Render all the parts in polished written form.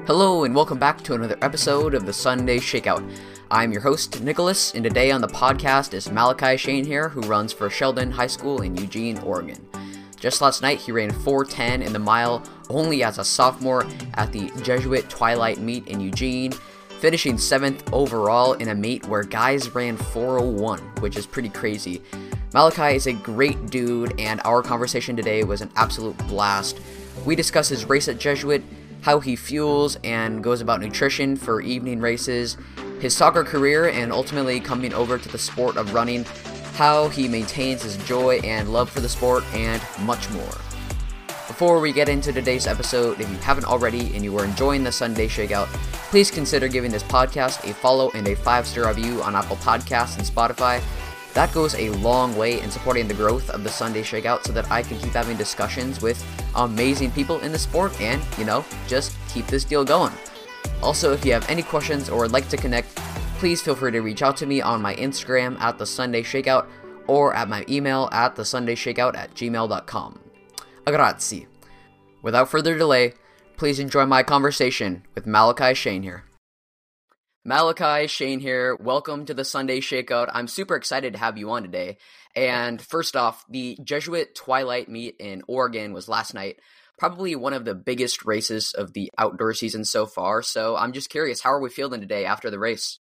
Hello and welcome back to another episode of the Sunday Shakeout. I'm your host, Nicholas, and today on the podcast is Malachi Shane here, who runs for Sheldon High School in Eugene, Oregon. Just last night, he ran 4:10 in the mile only as a sophomore at the Jesuit Twilight Meet in Eugene, finishing 7th overall in a meet where guys ran 4:01, which is pretty crazy. Malachi is a great dude, and our conversation today was an absolute blast. We discuss his race at Jesuit, how he fuels and goes about nutrition for evening races, his soccer career, and ultimately coming over to the sport of running, how he maintains his joy and love for the sport, and much more. Before we get into today's episode, if you haven't already and you are enjoying the Sunday Shakeout, please consider giving this podcast a follow and a 5-star review on Apple Podcasts and Spotify. That goes a long way in supporting the growth of the Sunday Shakeout so that I can keep having discussions with amazing people in the sport and, just keep this deal going. Also, if you have any questions or would like to connect, please feel free to reach out to me on my Instagram at The Sunday Shakeout or at my email at thesundayshakeout@gmail.com. Grazie. Without further delay, please enjoy my conversation with Malachi Shane here. Malachi Shane here. Welcome to the Sunday Shakeout. I'm super excited to have you on today. And first off, the Jesuit Twilight Meet in Oregon was last night. Probably one of the biggest races of the outdoor season so far. So I'm just curious, how are we feeling today after the race?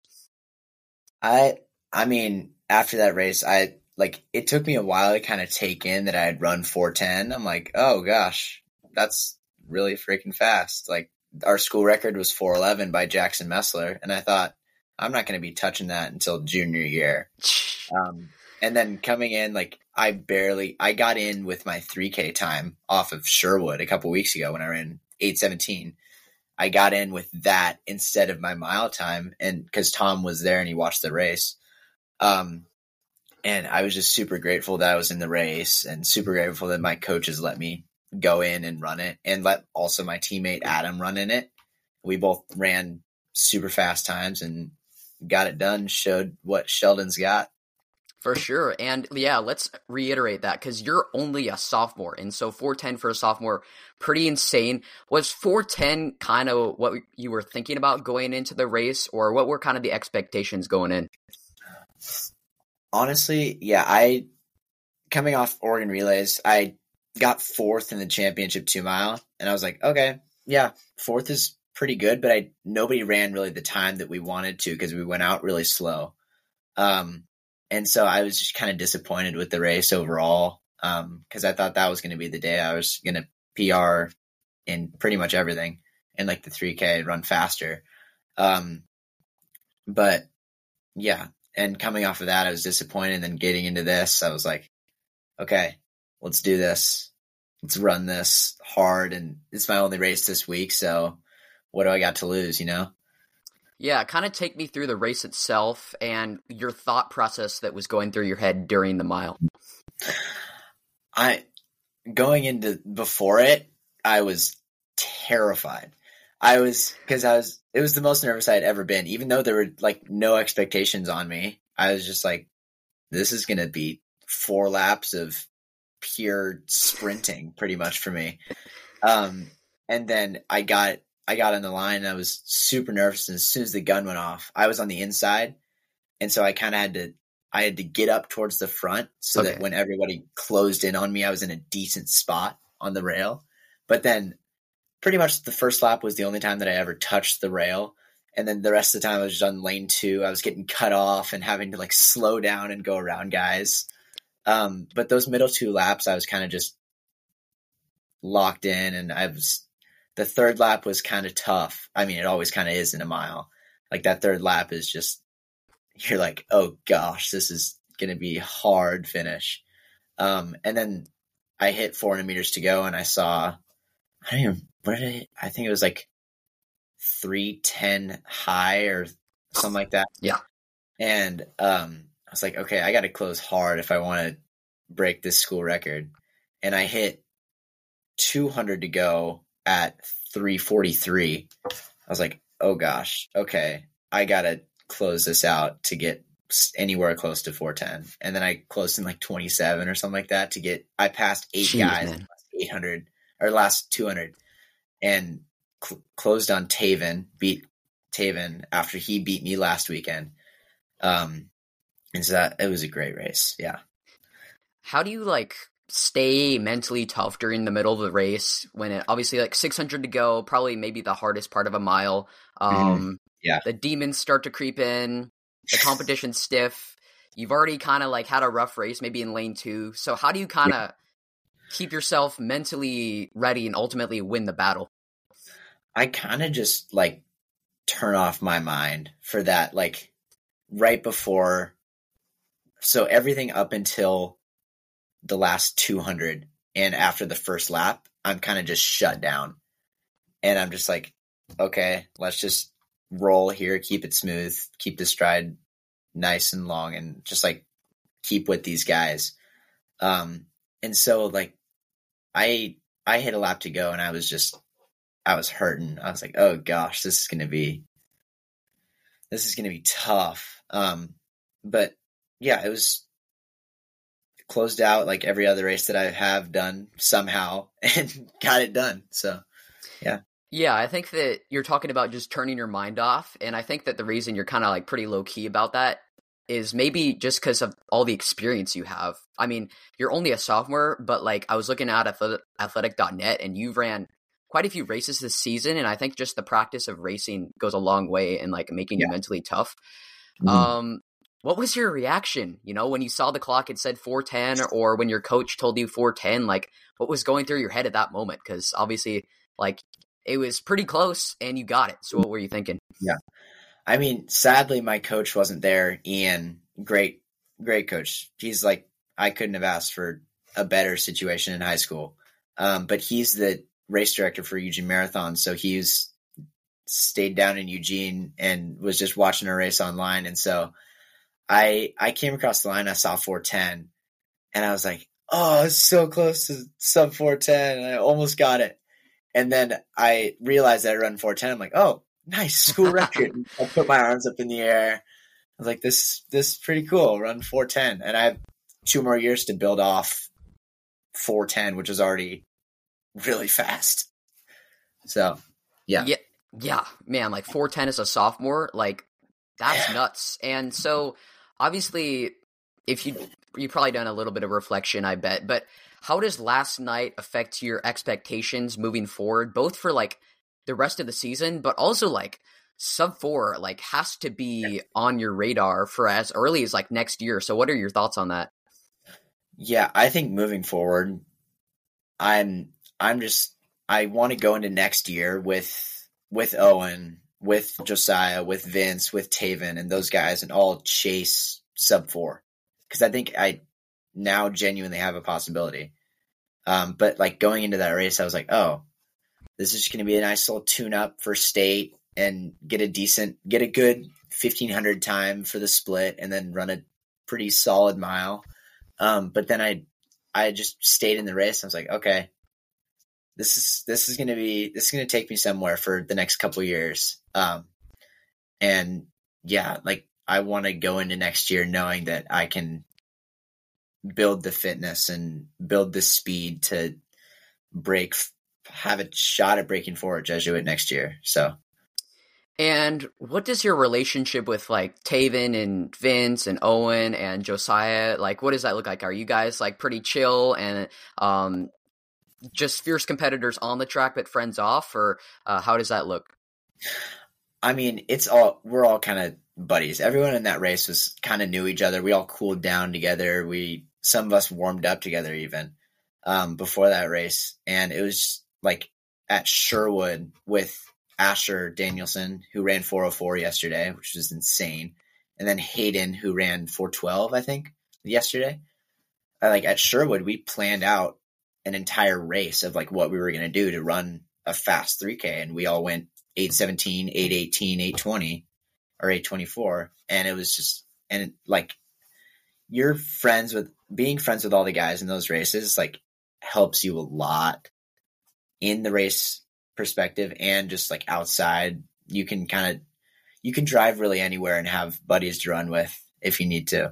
I mean, after that race, it took me a while to kind of take in that I had run 4:10. I'm like, oh gosh, that's really freaking fast. Like, our school record was 4:11 by Jackson Messler, and I thought, I'm not going to be touching that until junior year. And then coming in, I got in with my 3K time off of Sherwood a couple weeks ago when I ran 8:17. I got in with that instead of my mile time, and because Tom was there and he watched the race. And I was just super grateful that I was in the race and super grateful that my coaches let me go in and run it and let also my teammate Adam run in it. We both ran super fast times and got it done, showed what Sheldon's got. For sure. And yeah, let's reiterate that because you're only a sophomore. And so 4:10 for a sophomore, pretty insane. Was 4:10 kind of what you were thinking about going into the race, or what were kind of the expectations going in? Honestly, yeah, coming off Oregon Relays, I got 4th in the championship 2-mile, and I was like, okay, yeah, 4th is pretty good, but nobody ran really the time that we wanted to because we went out really slow. And so I was just kind of disappointed with the race overall because I thought that was going to be the day I was going to PR in pretty much everything, and the 3K, run faster. But yeah, and coming off of that, I was disappointed. And then getting into this, I was like, okay, let's do this. Let's run this hard. And it's my only race this week. So what do I got to lose, Yeah, kind of take me through the race itself and your thought process that was going through your head during the mile. Before it, I was terrified. It was the most nervous I had ever been, even though there were no expectations on me. I was just like, this is going to be 4 laps of pure sprinting pretty much for me. And then I got on the line and I was super nervous. And as soon as the gun went off, I was on the inside. And so I kind of had to get up towards the front so that when everybody closed in on me, I was in a decent spot on the rail. But then pretty much the first lap was the only time that I ever touched the rail. And then the rest of the time I was just on lane 2. I was getting cut off and having to slow down and go around guys. But those middle 2 laps, I was kind of just locked in, and the third lap was kind of tough. I mean, it always kind of is in a mile. That third lap is just, you're like, oh gosh, this is going to be a hard finish. And then I hit 400 meters to go, and I saw, I think it was 3:10 high or something like that. Yeah. And I was like, okay, I got to close hard if I want to break this school record. And I hit 200 to go at 3:43. I was like, oh gosh, okay, I got to close this out to get anywhere close to 4:10. And then I closed in 27 or something like that I passed 8 guys, man. 800 or last 200. And closed on Taven, beat Taven after he beat me last weekend. And so it was a great race. Yeah. How do you like stay mentally tough during the middle of the race when it obviously like 600 to go, probably maybe the hardest part of a mile. Yeah. The demons start to creep in, the competition's stiff. You've already kind of like had a rough race, maybe in lane 2. So how do you kind of keep yourself mentally ready and ultimately win the battle? I kind of just like turn off my mind for that, like right before. So everything up until the last 200 and after the first lap, I'm kind of just shut down. And I'm just like, okay, let's just roll here, keep it smooth, keep the stride nice and long, and just like keep with these guys. And so like I hit a lap to go and I was hurting. I was like, oh gosh, this is gonna be tough. But yeah, it was closed out like every other race that I have done somehow and got it done. So yeah. Yeah, I think that you're talking about just turning your mind off. And I think that the reason you're kind of like pretty low key about that is maybe just because of all the experience you have. I mean, you're only a sophomore, but like I was looking at athletic.net and you've ran quite a few races this season. And I think just the practice of racing goes a long way in like making you mentally tough. What was your reaction, when you saw the clock, it said 4:10, or when your coach told you 4:10, like what was going through your head at that moment? Because obviously like it was pretty close and you got it. So what were you thinking? Yeah. I mean, sadly, my coach wasn't there. Ian, great coach. He's like, I couldn't have asked for a better situation in high school. But he's the race director for Eugene Marathon. So he's stayed down in Eugene and was just watching a race online. And so I came across the line, I saw 4:10 and I was like, oh, it's so close to sub 4:10. I almost got it. And then I realized that I run 4:10. I'm like, oh, nice, school record. I put my arms up in the air. I was like, this is pretty cool. Run 4:10. And I have 2 more years to build off 4:10, which is already really fast. So, yeah. Yeah, man, like 4:10 as a sophomore, like that's nuts. And so obviously if you probably done a little bit of reflection, I bet, but how does last night affect your expectations moving forward, both for like the rest of the season, but also like sub 4 like has to be on your radar for as early as like next year. So what are your thoughts on that? Yeah, I think moving forward, I want to go into next year with Owen, with Josiah, with Vince, with Taven and those guys, and all chase sub 4. Because I think I now genuinely have a possibility. But like going into that race, I was like, oh, this is going to be a nice little tune up for state and get a good 1,500 time for the split and then run a pretty solid mile. But then I just stayed in the race. I was like, okay, this is going to take me somewhere for the next couple of years. And yeah, like I want to go into next year knowing that I can build the fitness and build the speed to have a shot at breaking 4 at Jesuit next year. So. And what does your relationship with like Taven and Vince and Owen and Josiah, like what does that look like? Are you guys like pretty chill and just fierce competitors on the track but friends off, or how does that look? I mean, we're all kind of buddies. Everyone in that race was kind of knew each other. We all cooled down together. Some of us warmed up together even before that race. And it was like at Sherwood with Asher Danielson, who ran 4:04 yesterday, which was insane. And then Hayden, who ran 4:12, I think, yesterday. Like at Sherwood, we planned out an entire race of like what we were going to do to run a fast 3K. And we all went 8:17, 8:18, 8:20 or 8:24. And it was just, and like being friends with all the guys in those races, like helps you a lot in the race perspective and just like outside. You can drive really anywhere and have buddies to run with if you need to.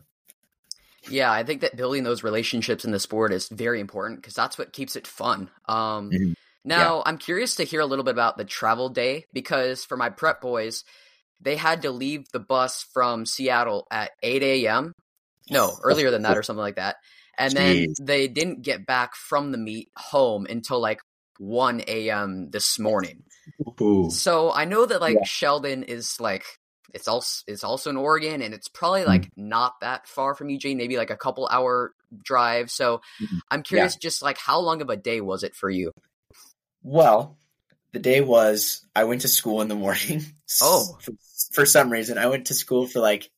Yeah, I think that building those relationships in the sport is very important because that's what keeps it fun. Now, I'm curious to hear a little bit about the travel day, because for my prep boys, they had to leave the bus from Seattle at 8 a.m. No, earlier than that or something like that. And then Jeez. they didn't get back from the meet home until like 1 a.m. this morning. Ooh. So I know that like Yeah. Sheldon is like, it's also in Oregon, and it's probably like not that far from Eugene, maybe like a couple hour drive. So I'm curious, just like how long of a day was it for you? Well, the day was, I went to school in the morning. Oh. For some reason, I went to school for like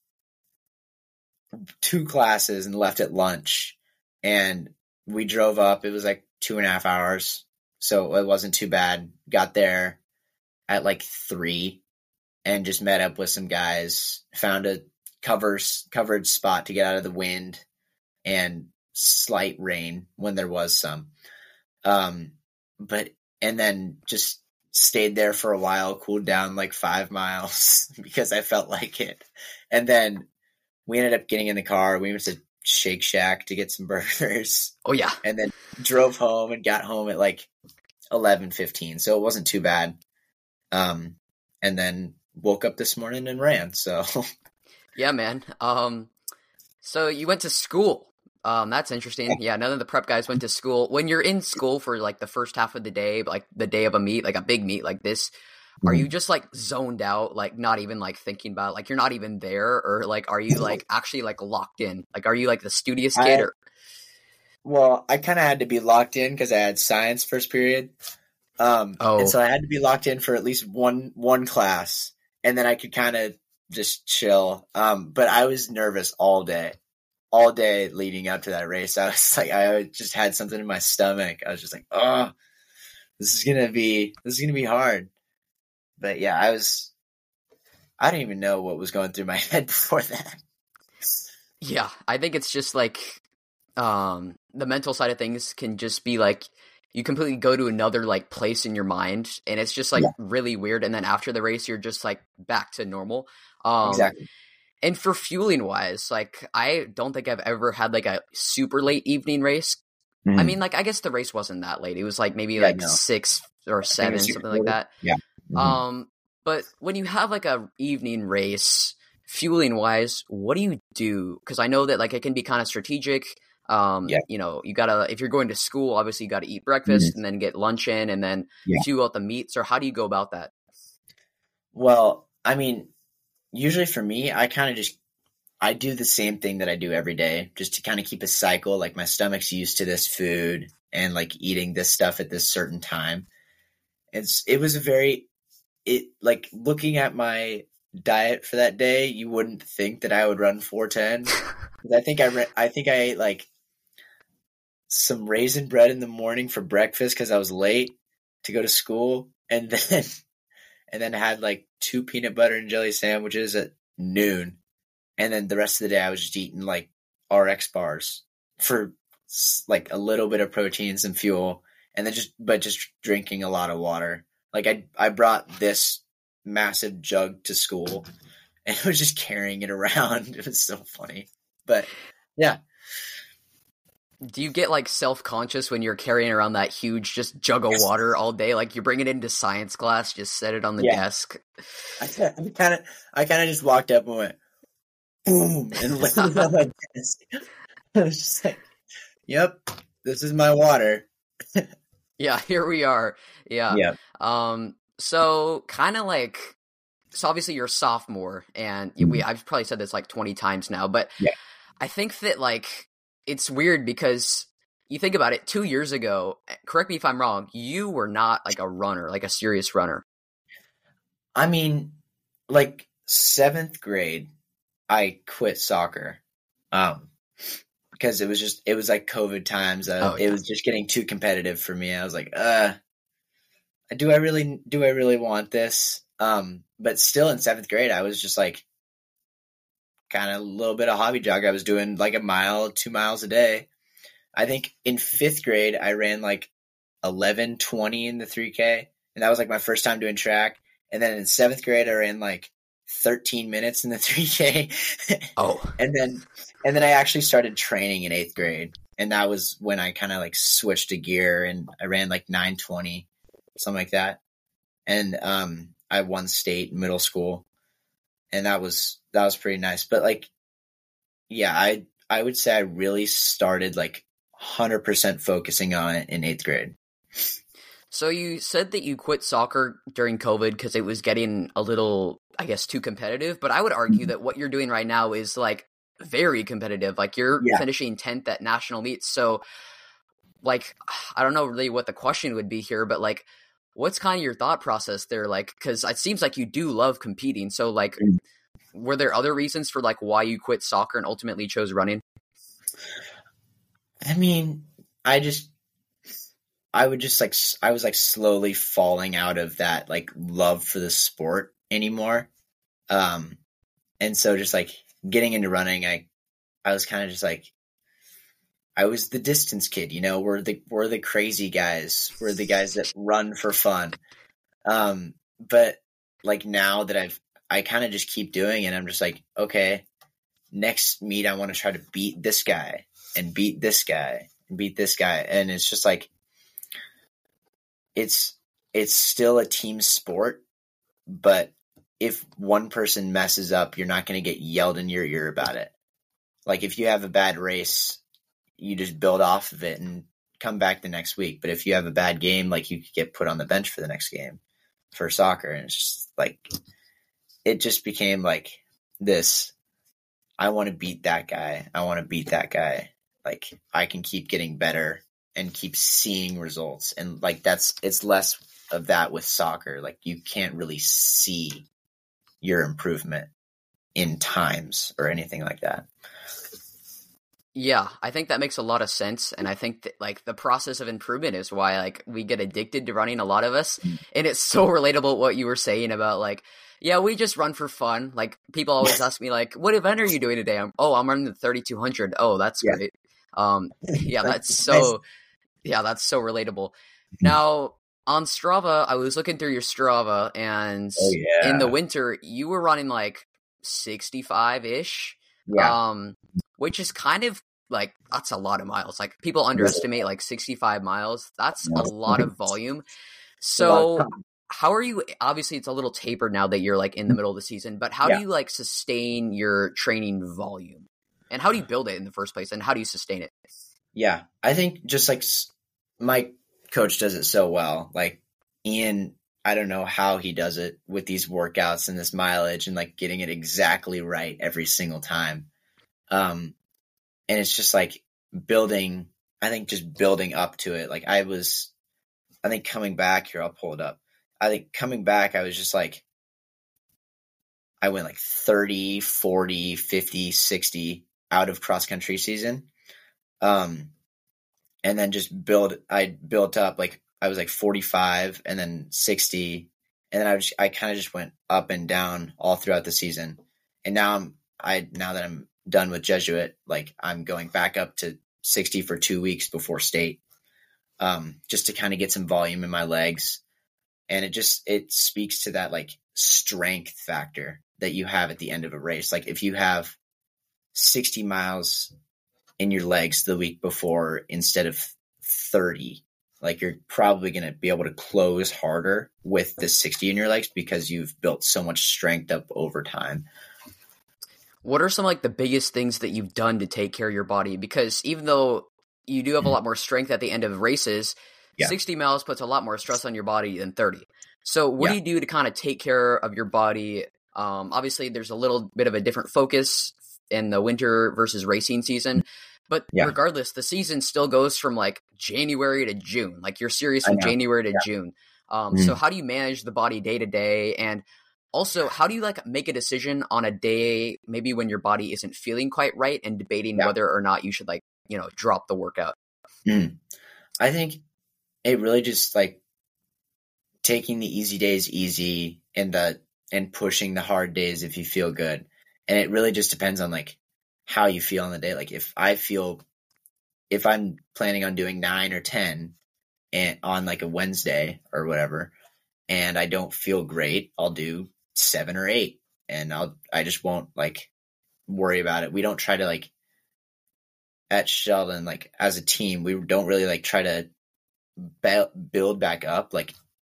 2 classes and left at lunch. And we drove up. It was like 2.5 hours. So it wasn't too bad. Got there at like 3 and just met up with some guys. Found a covered spot to get out of the wind and slight rain when there was some. And then just stayed there for a while, cooled down like 5 miles because I felt like it. And then we ended up getting in the car. We went to Shake Shack to get some burgers. Oh, yeah. And then drove home and got home at like 11:15. So it wasn't too bad. And then woke up this morning and ran. So yeah, man. So you went to school. That's interesting. Yeah, none of the prep guys went to school. When you're in school for like the first half of the day, like the day of a meet, like a big meet like this, are you just like zoned out, like not even like thinking about, like you're not even there, or like are you like actually like locked in? Like are you like the studious kid? Well, I kind of had to be locked in because I had science first period. And so I had to be locked in for at least one class, and then I could kind of just chill. But I was nervous all day leading up to that race. I was like, I just had something in my stomach. I was just like, oh, this is gonna be hard. But yeah, I don't even know what was going through my head before that. Yeah, I think it's just like the mental side of things can just be like you completely go to another like place in your mind, and it's just like really weird. And then after the race, you're just like back to normal. Exactly. And for fueling wise, like I don't think I've ever had like a super late evening race. I mean, like I guess the race wasn't that late. It was like maybe 6 or 7, something like that. Yeah. But when you have like a evening race, fueling wise, what do you do? Because I know that like it can be kind of strategic. You know, you gotta, if you're going to school, obviously you gotta eat breakfast and then get lunch in and then fuel out the meats. Or how do you go about that? Well, I mean, usually for me, I do the same thing that I do every day just to kind of keep a cycle. Like my stomach's used to this food and like eating this stuff at this certain time. Like looking at my diet for that day, you wouldn't think that I would run 4:10. I think I ate like some raisin bread in the morning for breakfast because I was late to go to school, and then had like 2 peanut butter and jelly sandwiches at noon, and then the rest of the day I was just eating like RX bars for like a little bit of protein, some fuel, and then just drinking a lot of water. Like I brought this massive jug to school and I was just carrying it around. It was so funny. But yeah. Do you get like self-conscious when you're carrying around that huge just jug of water all day? Like you bring it into science class, just set it on the desk. I kind of just walked up and went boom and laid it on my desk. I was just like, yep, this is my water. Yeah, here we are. Yeah. So kind of like, so obviously you're a sophomore, and I've probably said this like 20 times now, but I think that like it's weird because you think about it, 2 years ago, correct me if I'm wrong, you were not like a runner, like a serious runner. I mean, like 7th grade, I quit soccer. Because it was like COVID times. It was just getting too competitive for me. I was like, do I really want this? But still in 7th grade, I was just like kind of a little bit of hobby jog. I was doing like 1 mile, 2 miles a day. I think in 5th grade, I ran like 11:20 in the 3K. And that was like my first time doing track. And then in 7th grade, I ran like 13 minutes in the 3K. And then I actually started training in 8th grade. And that was when I kind of like switched a gear and I ran like 9:20. something like that. And I won state in middle school, and that was pretty nice. But like, yeah, I would say I really started like 100% focusing on it in 8th grade. So you said that you quit soccer during COVID because it was getting a little, I guess, too competitive. But I would argue that what you're doing right now is like very competitive. Like you're finishing 10th at national meets. So like, I don't know really what the question would be here, but like, what's kind of your thought process there? Like, because it seems like you do love competing. So like, were there other reasons for like why you quit soccer and ultimately chose running? I mean, I was like slowly falling out of that like love for the sport anymore. And so just like getting into running, I was kind of just like, I was the distance kid, you know, we're the crazy guys. We're the guys that run for fun. But like now that I kind of just keep doing it, I'm just like, okay, next meet, I want to try to beat this guy and beat this guy and beat this guy. And it's just like, it's still a team sport, but if one person messes up, you're not going to get yelled in your ear about it. Like if you have a bad race, you just build off of it and come back the next week. But if you have a bad game, like you could get put on the bench for the next game for soccer. And it's just like, it just became like this, I want to beat that guy. I want to beat that guy. Like I can keep getting better and keep seeing results. And like, it's less of that with soccer. Like you can't really see your improvement in times or anything like that. Yeah, I think that makes a lot of sense. And I think that like the process of improvement is why like we get addicted to running, a lot of us. And it's so relatable what you were saying about like, yeah, we just run for fun. Like people always ask me like, what event are you doing today? I'm running the 3200. Oh, that's great. Yeah, that's so relatable. Now on Strava, I was looking through your Strava and in the winter you were running like 65-ish. Which is kind of like, that's a lot of miles. Like people underestimate like 65 miles. That's a lot of volume. So how are you, obviously it's a little tapered now that you're like in the middle of the season, but how do you like sustain your training volume? And how do you build it in the first place? And how do you sustain it? Yeah, I think just like my coach does it so well. Like Ian, I don't know how he does it with these workouts and this mileage and like getting it exactly right every single time. And it's just like building up to it. Like I think coming back here, I'll pull it up. I think coming back, I was just like, I went like 30, 40, 50, 60 out of cross country season. And then I built up, like I was like 45 and then 60. And then I kind of just went up and down all throughout the season. And now that I'm done with Jesuit, like I'm going back up to 60 for 2 weeks before state, just to kind of get some volume in my legs. And it speaks to that like strength factor that you have at the end of a race. Like if you have 60 miles in your legs the week before instead of 30, like you're probably going to be able to close harder with the 60 in your legs because you've built so much strength up over time. What are some like the biggest things that you've done to take care of your body? Because even though you do have a lot more strength at the end of races, 60 miles puts a lot more stress on your body than 30. So what do you do to kind of take care of your body? Obviously there's a little bit of a different focus in the winter versus racing season, but regardless, the season still goes from like January to June. Like you're serious from January to June. So how do you manage the body day to day? And also, how do you like make a decision on a day, maybe when your body isn't feeling quite right and debating whether or not you should like, drop the workout? I think it really just like taking the easy days easy and pushing the hard days if you feel good. And it really just depends on like how you feel on the day. Like if I'm planning on doing 9 or 10 and on like a Wednesday or whatever, and I don't feel great, I'll do 7 or 8 and I just won't like worry about it. We don't try to like at Sheldon, like as a team, we don't really like try to build back up. Like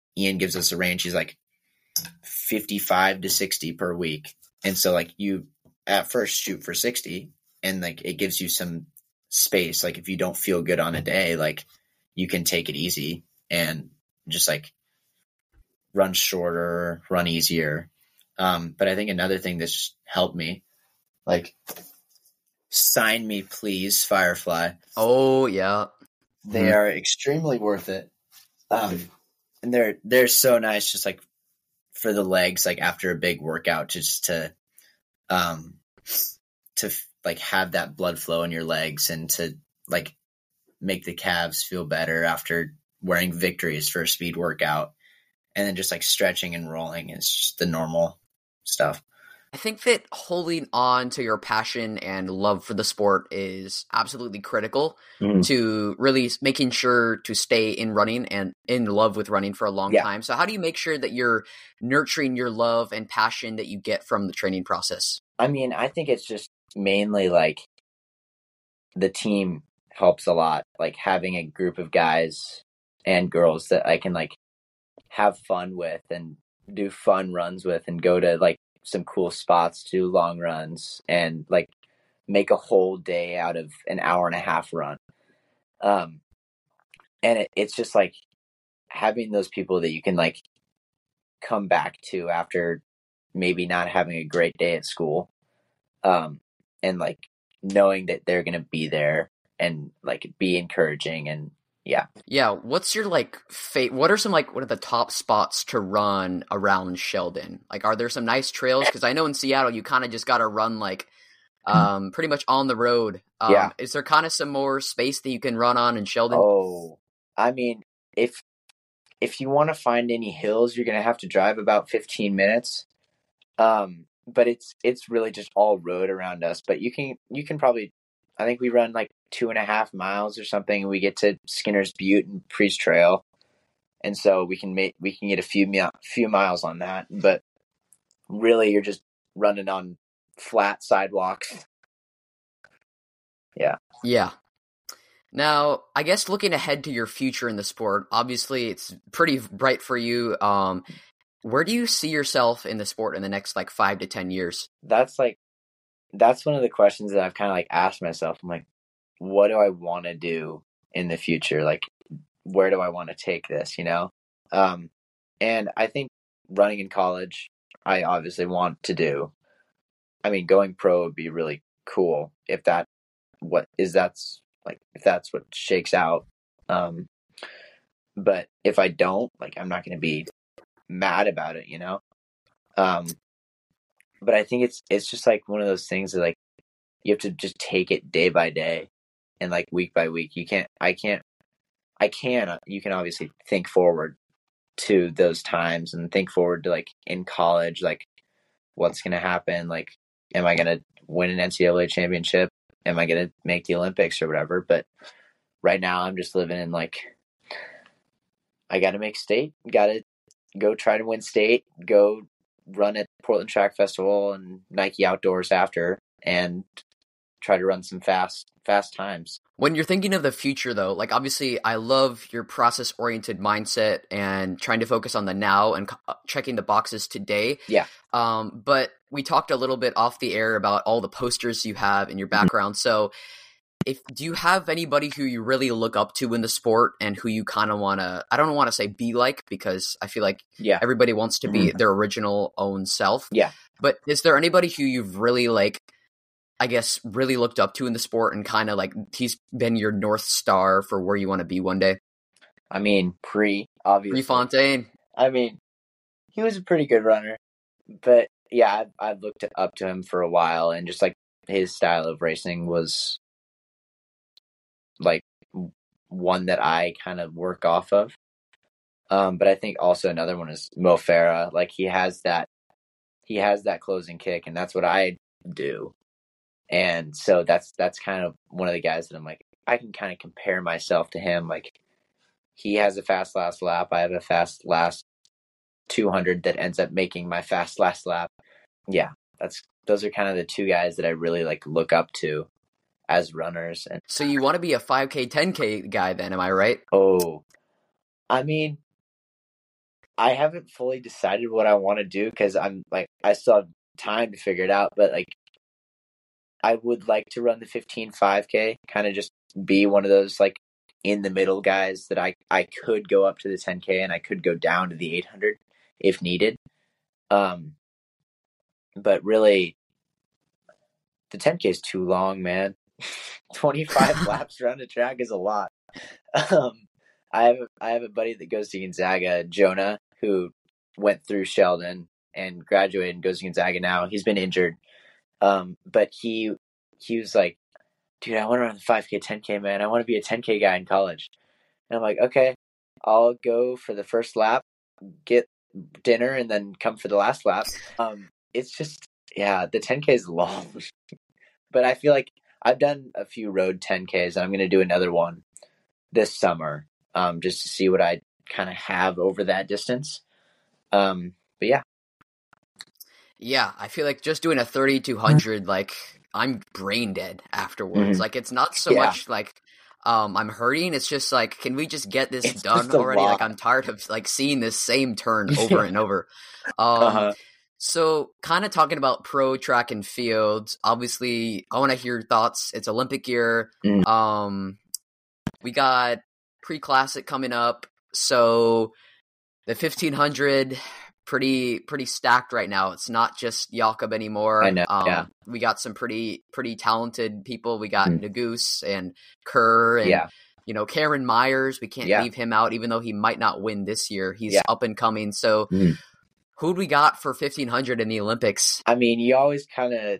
Ian gives us a range. He's like 55 to 60 per week. And so like you at first shoot for 60 and like it gives you some space. Like if you don't feel good on a day, like you can take it easy and just like run shorter, run easier. But I think another thing that's helped me, like, sign me please, Firefly. Oh yeah. They are extremely worth it. And they're so nice, just like for the legs, like after a big workout, just to like have that blood flow in your legs and to like make the calves feel better after wearing Victories for a speed workout. And then just like stretching and rolling is just the normal stuff. I think that holding on to your passion and love for the sport is absolutely critical to really making sure to stay in running and in love with running for a long time. So how do you make sure that you're nurturing your love and passion that you get from the training process? I mean, I think it's just mainly like the team helps a lot, like having a group of guys and girls that I can like have fun with and do fun runs with and go to like some cool spots, do long runs and like make a whole day out of an hour and a half run. And it's just like having those people that you can like come back to after maybe not having a great day at school. And like knowing that they're going to be there and like be encouraging and yeah. What's your like what are some like one of the top spots to run around Sheldon? Like are there some nice trails? Because I know in Seattle you kind of just got to run like pretty much on the road. Is there kind of some more space that you can run on in Sheldon? Oh, I mean, if you want to find any hills, you're gonna have to drive about 15 minutes. But it's really just all road around us. But you can probably, I think we run like 2.5 miles or something, and we get to Skinner's Butte and Priest Trail, and so we can get a few miles on that. But really, you're just running on flat sidewalks. Yeah. Now, I guess looking ahead to your future in the sport, obviously it's pretty bright for you. Where do you see yourself in the sport in the next like 5 to 10 years? That's one of the questions that I've kind of like asked myself. I'm like, what do I want to do in the future? Like, where do I want to take this, you know? And I think running in college, I obviously want to do. I mean, going pro would be really cool if that's what shakes out. But if I don't, like, I'm not going to be mad about it, you know? But I think it's just like one of those things that like you have to just take it day by day and like week by week. You can obviously think forward to those times and think forward to like in college, like what's going to happen? Like, am I going to win an NCAA championship? Am I going to make the Olympics or whatever? But right now I'm just living in like, I got to make state, got to go try to win state, go run at Portland Track Festival and Nike Outdoors after, and try to run some fast times. When you're thinking of the future, though, like obviously I love your process-oriented mindset and trying to focus on the now and checking the boxes today. Yeah. But we talked a little bit off the air about all the posters you have in your background. So do you have anybody who you really look up to in the sport and who you kind of want to, I don't want to say be like, because I feel like everybody wants to be their original own self. Yeah. But is there anybody who you've really like, I guess, really looked up to in the sport and kind of like he's been your North Star for where you want to be one day? I mean, obviously. Prefontaine. I mean, he was a pretty good runner. But yeah, I've looked up to him for a while, and just like his style of racing was like one that I kind of work off of. But I think also another one is Mo Farah. Like he has that closing kick, and that's what I do. And so that's kind of one of the guys that I'm like, I can kind of compare myself to him. Like he has a fast last lap. I have a fast last 200 that ends up making my fast last lap. Yeah, those are kind of the two guys that I really like look up to as runners. And so you want to be a 5K, 10K guy then, am I right? Oh, I mean, I haven't fully decided what I want to do because I'm like, I still have time to figure it out. But like, I would like to run the 15 5K, kind of just be one of those like in the middle guys that I could go up to the 10K and I could go down to the 800 if needed. But really, the 10K is too long, man. 25 laps around the track is a lot. I have a buddy that goes to Gonzaga, Jonah, who went through Sheldon and graduated and goes to Gonzaga now. He's been injured. But he was like, dude, I want to run the 5K, 10K, man. I want to be a 10K guy in college. And I'm like, okay, I'll go for the first lap, get dinner, and then come for the last lap. It's just, yeah, the 10K is long. But I feel like I've done a few road 10Ks, and I'm going to do another one this summer, just to see what I kind of have over that distance. But yeah. Yeah, I feel like just doing a 3200, like I'm brain dead afterwards. Mhm. Like it's not so Yeah. much like I'm hurting. It's just like, can we just get this It's done just a already? Like lot. I'm tired of like seeing this same turn over and over. So kind of talking about pro track and field, obviously I want to hear your thoughts. It's Olympic year. We got pre-classic coming up. So the 1500, pretty stacked right now. It's not just Jakob anymore. I know, yeah. We got some pretty talented people. We got Nagoose and Kerr and you know, Karen Myers. We can't leave him out, even though he might not win this year. He's up and coming. So who'd we got for 1500 in the Olympics? I mean, you always kind of,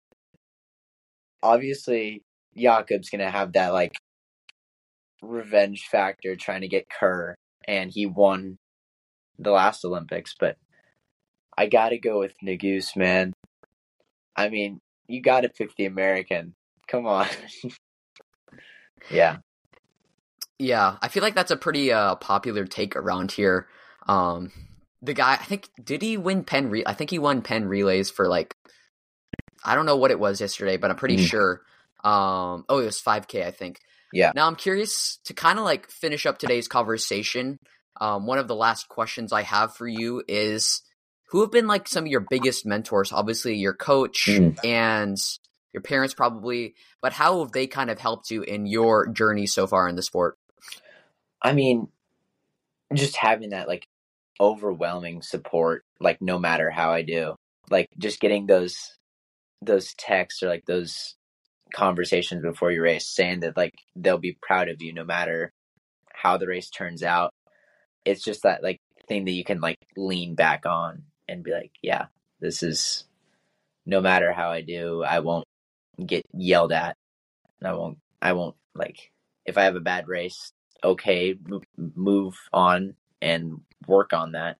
obviously Jakob's going to have that like revenge factor trying to get Kerr, and he won the last Olympics, but I got to go with Nagoose, man. I mean, you got to pick the American. Come on. Yeah. Yeah, I feel like that's a pretty popular take around here. The guy, I think, did he win I think he won Penn relays for like, I don't know what it was yesterday, but I'm pretty sure. It was 5K, I think. Yeah. Now I'm curious to kind of like finish up today's conversation. One of the last questions I have for you is, who have been like some of your biggest mentors? Obviously your coach and your parents probably, but how have they kind of helped you in your journey so far in the sport? I mean, just having that like overwhelming support, like no matter how I do, like just getting those texts or like those conversations before your race saying that like they'll be proud of you no matter how the race turns out. It's just that like thing that you can like lean back on and be like, yeah, this is, no matter how I do, I won't get yelled at. I won't like, if I have a bad race, okay, move on and work on that.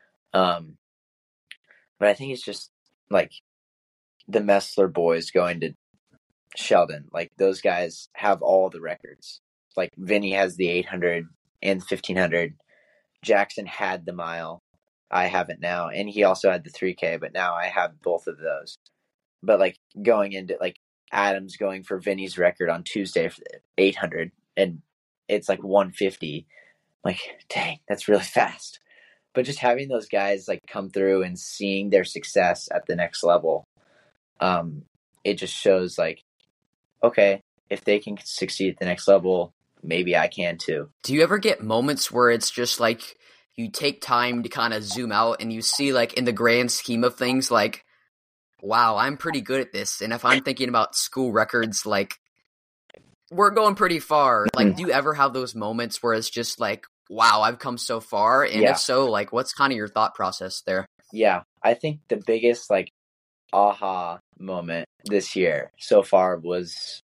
But I think it's just like the Messler boys going to Sheldon, like those guys have all the records. Like Vinny has the 800 and the 1500. Jackson had the mile. I have it now. And he also had the 3K, but now I have both of those. But like going into like Adams going for Vinny's record on Tuesday for the 800, and it's like 150. Like, dang, that's really fast. But just having those guys like come through and seeing their success at the next level, it just shows like, okay, if they can succeed at the next level, maybe I can too. Do you ever get moments where it's just like you take time to kind of zoom out and you see like in the grand scheme of things, like, wow, I'm pretty good at this. And if I'm thinking about school records, like we're going pretty far. Like, do you ever have those moments where it's just like, wow, I've come so far? And if so, like, what's kind of your thought process there? Yeah, I think the biggest like aha moment this year so far was,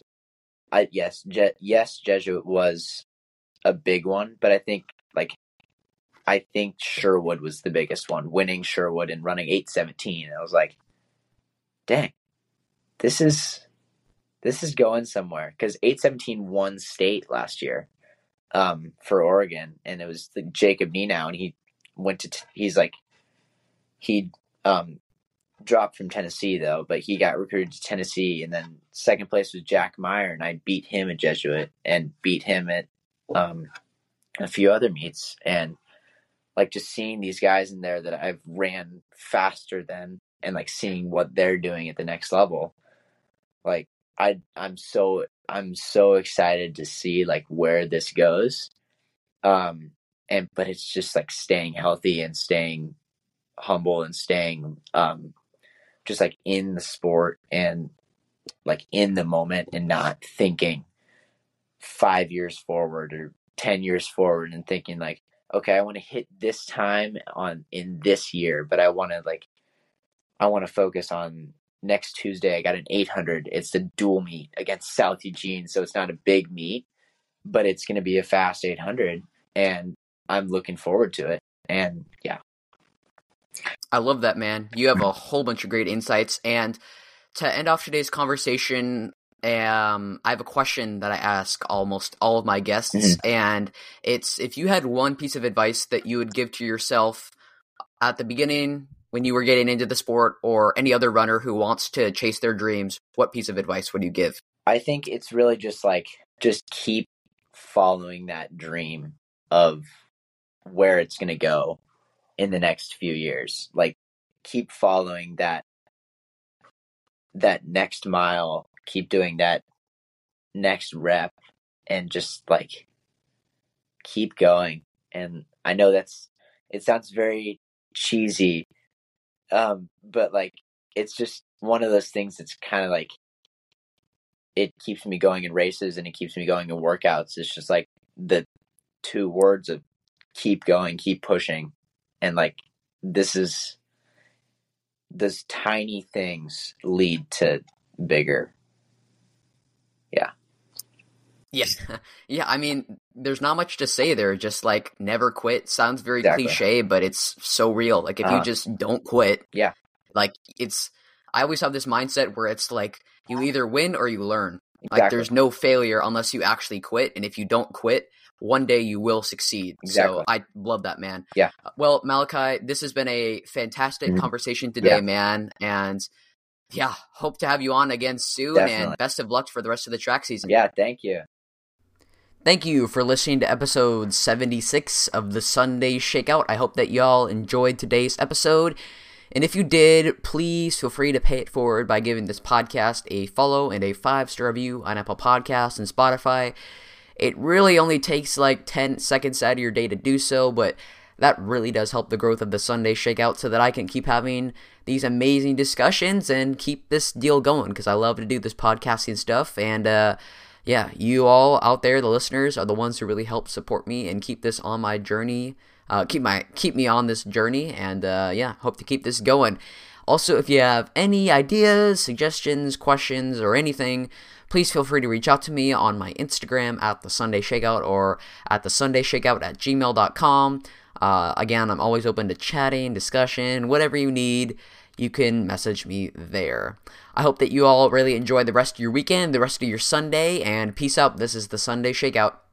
Jesuit was a big one, but I think Sherwood was the biggest one, winning Sherwood and running 8:17. I was like, dang, this is going somewhere, because 8:17 won state last year for Oregon, and it was Jacob Nenow, and he went to he dropped from Tennessee though, but he got recruited to Tennessee, and then second place was Jack Meyer, and I beat him at Jesuit and beat him at a few other meets, and like just seeing these guys in there that I've ran faster than, and like seeing what they're doing at the next level. Like I'm so excited to see like where this goes. But it's just like staying healthy and staying humble and staying just like in the sport and like in the moment, and not thinking 5 years forward or 10 years forward and thinking like, okay, I want to hit this time in this year, but I want to focus on next Tuesday. I got an 800. It's the dual meet against South Eugene, so it's not a big meet, but it's going to be a fast 800, and I'm looking forward to it. And yeah. I love that, man. You have a whole bunch of great insights. And to end off today's conversation, I have a question that I ask almost all of my guests, and it's, if you had one piece of advice that you would give to yourself at the beginning when you were getting into the sport, or any other runner who wants to chase their dreams, what piece of advice would you give? I think it's really just keep following that dream of where it's going to go in the next few years. Like, keep following that next mile, keep doing that next rep, and just like keep going. And I know it sounds very cheesy, but like it's just one of those things that's kind of like, it keeps me going in races and it keeps me going in workouts. It's just like the two words of keep going, keep pushing. And like, those tiny things lead to bigger. Yeah. Yes. Yeah, I mean, there's not much to say there. Just like, never quit. Sounds very Exactly. cliche, but it's so real. Like, if you just don't quit, Yeah. like, I always have this mindset where it's like, you either win or you learn. Like, Exactly. there's no failure unless you actually quit. And if you don't quit, one day you will succeed. Exactly. So I love that, man. Yeah. Well, Malachi, this has been a fantastic conversation today, Yeah. man. And yeah, hope to have you on again soon. Definitely. And best of luck for the rest of the track season. Yeah. Thank you. Thank you for listening to episode 76 of the Sunday Shakeout. I hope that y'all enjoyed today's episode. And if you did, please feel free to pay it forward by giving this podcast a follow and a 5-star review on Apple Podcasts and Spotify. It really only takes like 10 seconds out of your day to do so, but that really does help the growth of the Sunday Shakeout so that I can keep having these amazing discussions and keep this deal going, because I love to do this podcasting stuff. And yeah, you all out there, the listeners, are the ones who really help support me and keep this on my journey, keep me on this journey, and yeah, hope to keep this going. Also, if you have any ideas, suggestions, questions, or anything, please feel free to reach out to me on my Instagram at the Sunday Shakeout, or at thesundayshakeout@gmail.com. Again, I'm always open to chatting, discussion, whatever you need. You can message me there. I hope that you all really enjoy the rest of your weekend, the rest of your Sunday, and peace out. This is the Sunday Shakeout.